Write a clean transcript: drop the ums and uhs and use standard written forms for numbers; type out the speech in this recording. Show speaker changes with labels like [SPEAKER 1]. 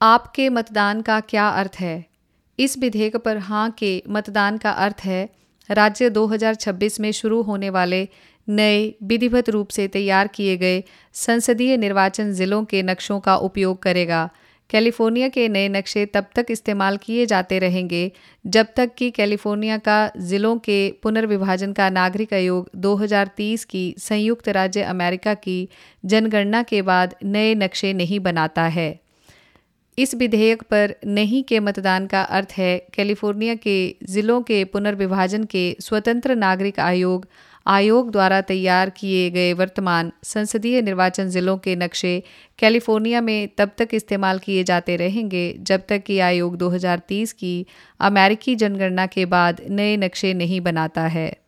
[SPEAKER 1] आपके मतदान का क्या अर्थ है? इस विधेयक पर हाँ के मतदान का अर्थ है राज्य 2026 में शुरू होने वाले नए विधिवत रूप से तैयार किए गए संसदीय निर्वाचन जिलों के नक्शों का उपयोग करेगा। कैलिफोर्निया के नए नक्शे तब तक इस्तेमाल किए जाते रहेंगे जब तक कि कैलिफोर्निया का जिलों के पुनर्विभाजन का नागरिक आयोग 2030 की संयुक्त राज्य अमेरिका की जनगणना के बाद नए नक्शे नहीं बनाता है। इस विधेयक पर नहीं के मतदान का अर्थ है कैलिफोर्निया के जिलों के पुनर्विभाजन के स्वतंत्र नागरिक आयोग द्वारा तैयार किए गए वर्तमान संसदीय निर्वाचन जिलों के नक्शे कैलिफोर्निया में तब तक इस्तेमाल किए जाते रहेंगे जब तक कि आयोग 2030 की अमेरिकी जनगणना के बाद नए नक्शे नहीं बनाता है।